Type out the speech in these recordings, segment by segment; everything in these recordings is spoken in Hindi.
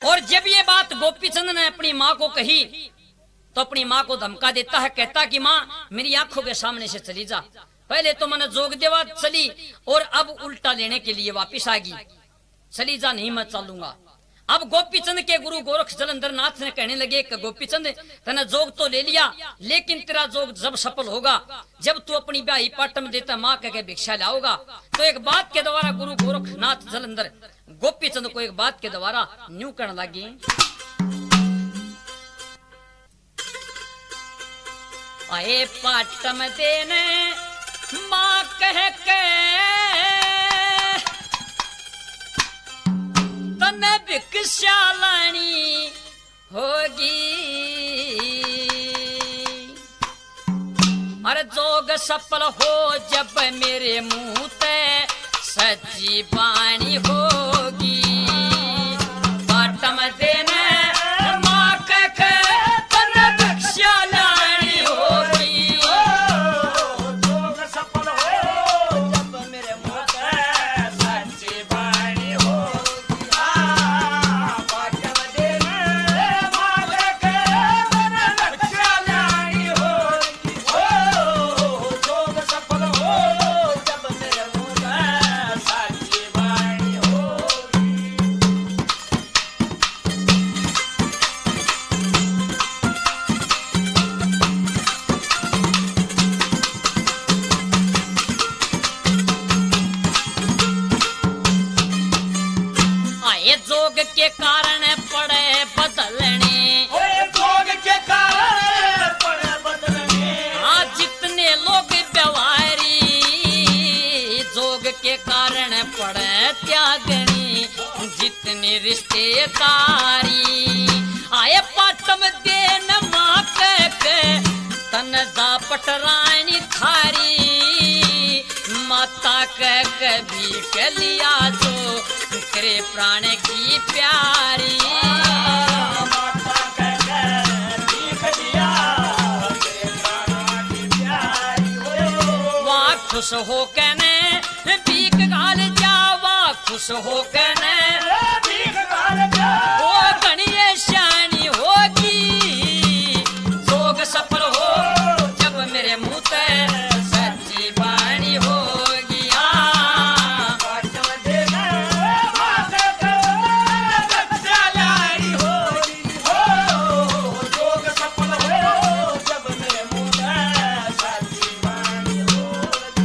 और जब ये बात गोपीचंद ने अपनी माँ को कही तो अपनी माँ को धमका देता है, कहता कि माँ मेरी आंखों के सामने से चली जा। पहले तो मैंने जोग देवा चली और अब उल्टा लेने के लिए वापिस आ गई। चली जा, नहीं मैं चलूंगा। अब गोपीचंद के गुरु गोरख जलंधर नाथ ने कहने लगे कि गोपीचंद तने जोग तो ले लिया, लेकिन तेरा जोग जब सफल होगा जब तू अपनी ब्याही पाटम देता माँ कह के भिक्षा लाओगा। तो एक बात के द्वारा गुरु गोरखनाथ जलंधर गोपीचंद को एक बात के द्वारा न्यू करने लगे। आए पाटम देने माँ कह के तने भिक्षा लानी होगी। अरे जोग सफल हो जब मेरे मुंह ते सच्ची बाणी होगी। पाटम देने माँ कह के तने भिक्षा लानी होगी। जोग सफल हो जब मेरे मुंह ते सच्ची बाणी होगी। पाटम देने माँ कह के तने भिक्षा लानी होगी। जोग सफल हो जब मेरे मुंह ते सच्ची बाणी होगी। आए जोग के कारण पड़े बदलने, जोग के कारण पड़े बदलने। आज जितने लोग व्यवहारी जोग के कारण पड़े त्यागनी, जितने रिश्तेदारी। आए पाटम देन माँ कह के तन जा पटरानी थारी। माता कह के भी के लिया जो करे प्राण की प्यारी। माता कह के भीख दिया तेरे प्राणों की प्यारी। वाह खुश हो कहने भीख घाल जावा, खुश हो कहने भीख घाल जा। वो गणिये श्यानी होगी। जोग सफल हो जब मेरे मुंह ते सच्ची बाणी होगी। पाटम देने माँ कह के भिक्षा लानी होगी। जोग सफल हो जब मेरे मुंह ते सच्ची बाणी होगी।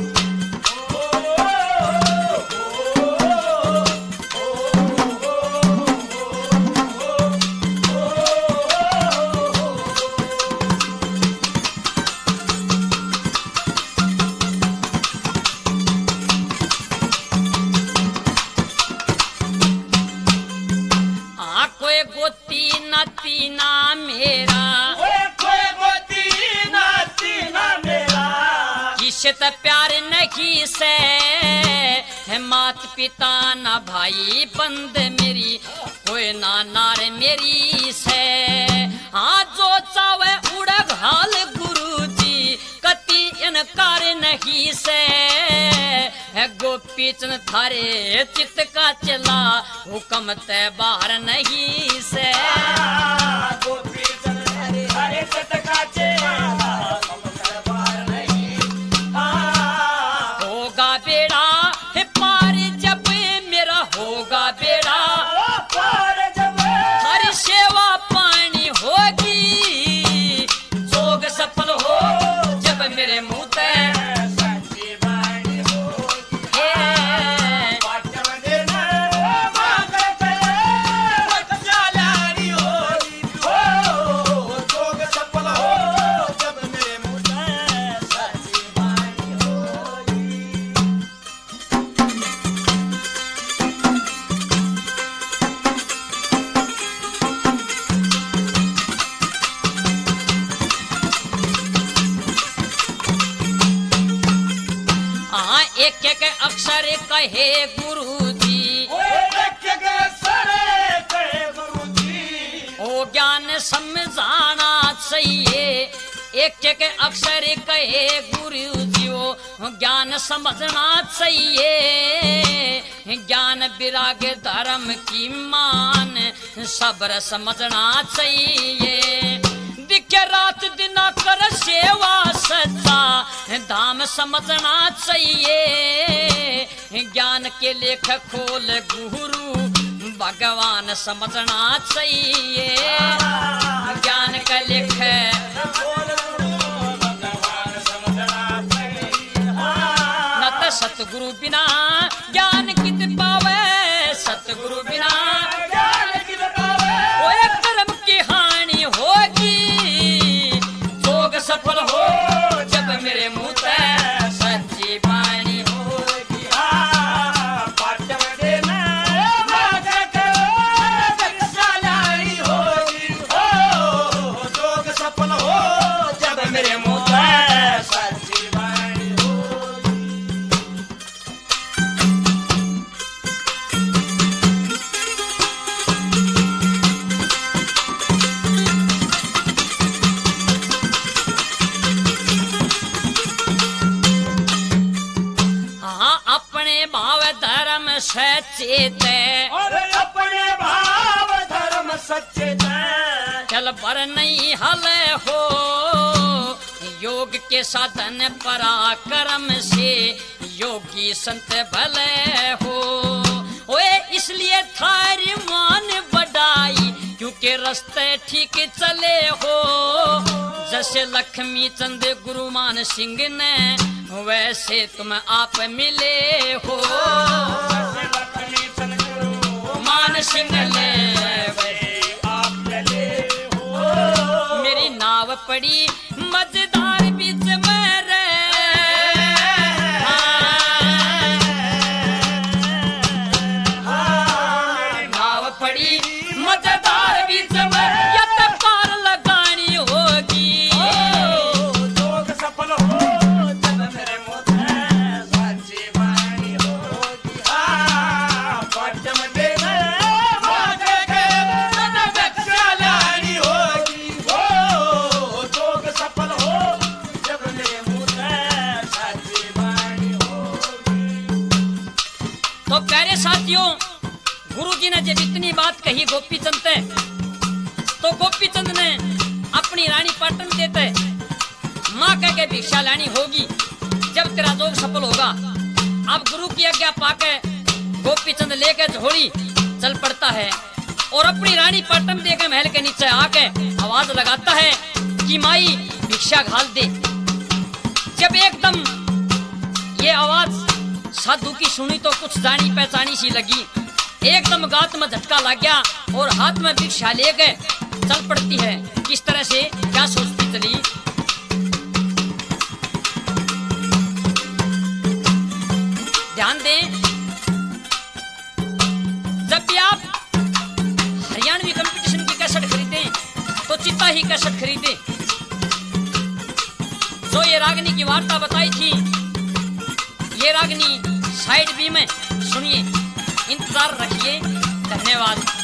कोई गोती नाती ना मेरा, कोई गोती नाती ना मेरा। किसे त प्यार नहीं से है मात पिता ना भाई बंद मेरी, कोई ना नार मेरी से। हाँ जो चावे उड़ घाल गुरु जी कति इनकार नहीं से। है गोपीचंद थारे चित्त का चला हुक्म ते बाहर नहीं से। गोपीचंद हरे सतका चेला कमकर बाहर नहीं। होगा बेड़ा है पार जब मेरा होगा बेड़ा, पार जब हर सेवा पानी होगी। जोग सफल हो जब मेरे मुंह ते सच्ची बाणी होगी। है। पाटम देने माँ कह के भिक्षा लानी होगी। जोग सफल हो जब मेरे मुंह ते सच्ची बाणी होगी। एक एक अक्षर कहे गुरु जी, ओ ज्ञान समझाना चाहिए। एक एक अक्षर कहे गुरु जी साथियों ज्ञान समझना चाहिए, ज्ञान विराग धर्म की मान सब्र समझना चाहिए। दिखे रात दिना कर सेवा सच्चा धाम समझना चाहिए, ज्ञान के लेख खोल गुरु भगवान समझना चाहिए। ज्ञान का लेख न तो सतगुरु बिना ज्ञान कित पावे, सतगुरु बिना ज्ञान कित पावे। ओए कर्म की हानि होगी, जोग सफल हो जब मेरे मुंह ते सच्ची वाणी होगी। पाठम देना मांग के दीक्षा लानी होगी। जोग सफल हो जब मेरे मुंह पे सच्ची वाणी होगी। हाँ अपने भाव धर्म सचेत और अपने भाव धर्म सच्चे थे। चल पर नहीं हल हो, योग के साधन पराक्रम से योगी संत भले हो। ओए इसलिए थारी मान बढ़ाई क्योंकि रास्ते ठीक चले हो। जैसे लक्ष्मी चंद गुरु मान सिंह ने वैसे तुम आप मिले हो। लक्ष्मी चंद गुरु मान सिंह ने वैसे आप मिले हो। मेरी नाव पड़ी मजेदार बीच में रे, नाव पड़ी मजेदार बीच में, या तो पार लगानी होगी। जोग सफल हो जब मेरे मुंह पे सच्ची वाणी होगी। पाठम देना मांग के दीक्षा लानी होगी। जोग सफल हो जब मेरे मुंह पे सच्ची वाणी होगी। तो प्यारे साथियों, गुरु जी ने जब इतनी बात कही गोपीचंद से, तो गोपीचंद ने अपनी रानी पाटन देते माँ कह के भिक्षा लानी होगी जब तेरा जोग सफल होगा। अब गुरु की आज्ञा पाके गोपीचंद लेकर झोली चल पड़ता है और अपनी रानी पाटन देकर महल के नीचे आके आवाज लगाता है कि माई भिक्षा घाल दे। जब एकदम ये आवाज साधु की सुनी तो कुछ जानी पहचानी सी लगी, एकदम गात में झटका लग गया और हाथ में भिक्षा लेके चल पड़ती है। किस तरह से, क्या सोचती चली? ध्यान दें, जब भी आप हरियाणवी कंपटीशन की कैसेट खरीदें तो चित्ता ही कैसेट खरीदें। जो ये रागनी की वार्ता बताई थी, ये रागनी साइड बी में सुनिए। इंतजार रखिए। धन्यवाद।